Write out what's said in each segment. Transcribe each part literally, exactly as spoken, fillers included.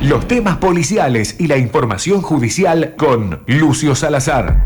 Los temas policiales y la información judicial con Lucio Salazar.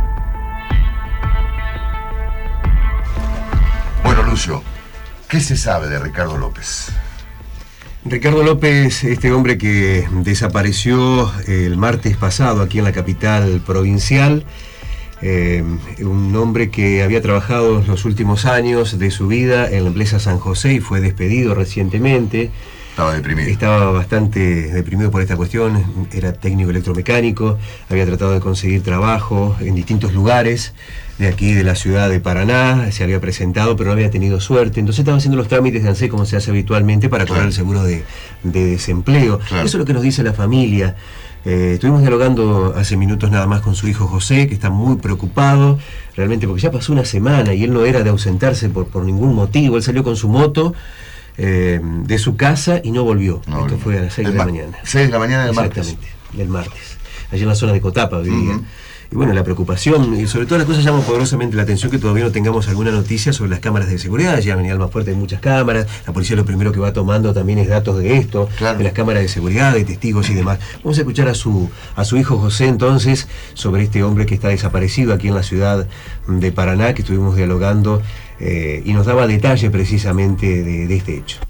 Bueno, Lucio, ¿qué se sabe de Ricardo López? Ricardo López, este hombre que desapareció el martes pasado aquí en la capital provincial, eh, un hombre que había trabajado los últimos años de su vida en la empresa San José y fue despedido recientemente. Estaba deprimido. Estaba bastante deprimido por esta cuestión, era técnico electromecánico, había tratado de conseguir trabajo en distintos lugares de aquí de la ciudad de Paraná, se había presentado pero no había tenido suerte, entonces estaba haciendo los trámites de ANSES como se hace habitualmente para cobrar Claro. el seguro de, de desempleo. Claro. Eso es lo que nos dice la familia. Eh, estuvimos dialogando hace minutos nada más con su hijo José, que está muy preocupado, realmente porque ya pasó una semana y él no era de ausentarse por, por ningún motivo, él salió con su moto eh, de su casa y no volvió. No, Esto no. fue a las seis de la mañana. seis de la mañana del martes. Exactamente, del martes. Allí en la zona de Cotapa vivía. Uh-huh. Y bueno, la preocupación, y sobre todo las cosas llaman poderosamente la atención que todavía no tengamos alguna noticia sobre las cámaras de seguridad. Ya venía más fuerte, hay muchas cámaras, la policía lo primero que va tomando también es datos de esto, Claro. de las cámaras de seguridad, de testigos y demás. Vamos a escuchar a su, a su hijo José entonces sobre este hombre que está desaparecido aquí en la ciudad de Paraná, que estuvimos dialogando eh, y nos daba detalles precisamente de, de este hecho.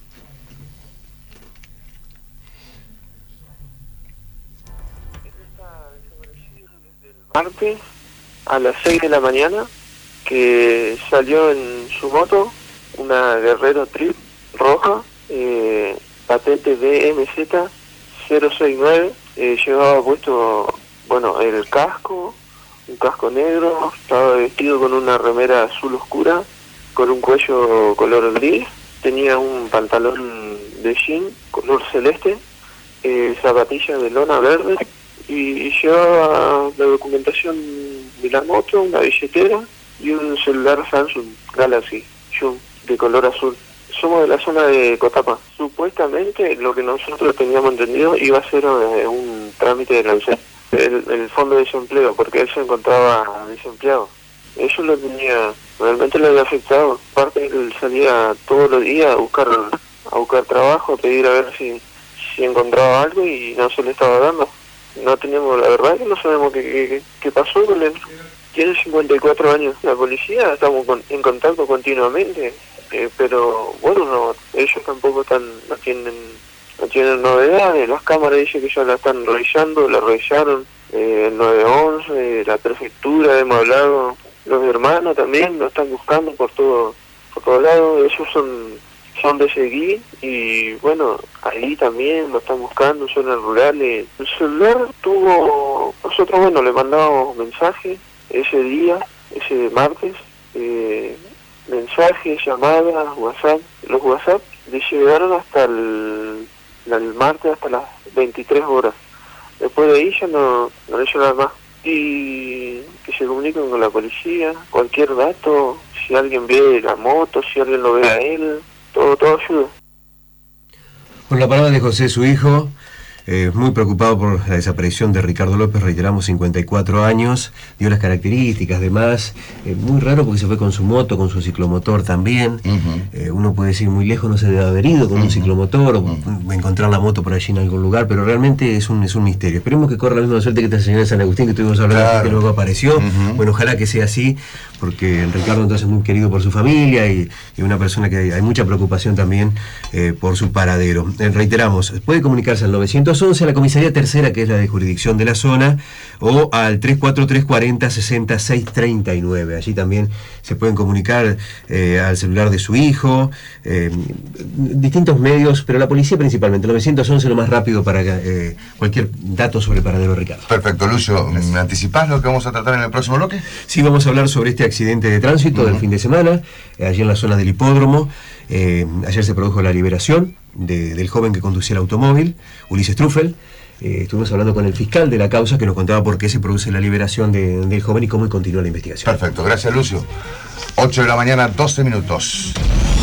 Martes a las seis de la mañana, que salió en su moto una Guerrero Trip roja, eh, patente D M Z cero seis nueve, eh, llevaba puesto, bueno, el casco, un casco negro, estaba vestido con una remera azul oscura, con un cuello color gris, tenía un pantalón de jean color celeste, eh, zapatillas de lona verde, y llevaba la documentación de la moto, una billetera y un celular Samsung Galaxy Zoom de color azul. Somos de la zona de Cotapa. Supuestamente lo que nosotros teníamos entendido iba a ser eh, un trámite del ANSES, el, el fondo de desempleo, porque él se encontraba desempleado. Eso lo tenía, realmente le había afectado. Aparte él salía todos los días a buscar a buscar trabajo, a pedir a ver si, si encontraba algo y no se le estaba dando. No tenemos, la verdad que no sabemos qué, qué, qué pasó con él. Tiene cincuenta y cuatro años. La policía, estamos con, en contacto continuamente, eh, pero bueno, no, ellos tampoco están, no tienen, no tienen novedades. Las cámaras dicen que ya la están revisando, la revisaron, eh, el nueve once, la prefectura, hemos hablado, los hermanos también lo están buscando por todo, por todos lados. Esos son son de seguir y bueno, ahí también lo están buscando, zonas rurales. El celular tuvo, nosotros bueno, le mandamos mensajes ese día, ese martes, eh, mensajes, llamadas, WhatsApp. Los WhatsApp le llegaron hasta el, el martes, hasta las veintitrés horas. Después de ahí ya no, no le llegaron más. Y que se comuniquen con la policía, cualquier dato, si alguien ve la moto, si alguien lo ve a él, todo, todo ayuda. Con la palabra de José, su hijo, eh, muy preocupado por la desaparición de Ricardo López, reiteramos, cincuenta y cuatro años, dio las características, demás, eh, muy raro porque se fue con su moto, con su ciclomotor también. Uh-huh. eh, uno puede decir muy lejos, no se debe haber ido con uh-huh. un ciclomotor o uh-huh. encontrar la moto por allí en algún lugar, pero realmente es un, es un misterio. Esperemos que corra la misma suerte que esta señora de San Agustín que estuvimos hablando, claro. que luego apareció. Uh-huh. Bueno, ojalá que sea así, porque Ricardo entonces es muy querido por su familia y, y una persona que hay, hay mucha preocupación también eh, por su paradero. Eh, reiteramos, puede comunicarse al novecientos once, a la comisaría tercera, que es la de jurisdicción de la zona, o al tres cuatro tres cuarenta sesenta seis treinta y nueve. Allí también se pueden comunicar eh, al celular de su hijo, eh, distintos medios, pero la policía principalmente, el novecientos once lo más rápido para eh, cualquier dato sobre el paradero de Ricardo. Perfecto, Lucio, ¿me anticipás lo que vamos a tratar en el próximo bloque? Sí, vamos a hablar sobre este accidente de tránsito uh-huh. del fin de semana, eh, allí en la zona del hipódromo. Eh, ayer se produjo la liberación de, del joven que conducía el automóvil, Ulises Truffel. Eh, estuvimos hablando con el fiscal de la causa que nos contaba por qué se produce la liberación de, del joven y cómo continúa la investigación. Perfecto, gracias Lucio. ocho de la mañana, doce minutos.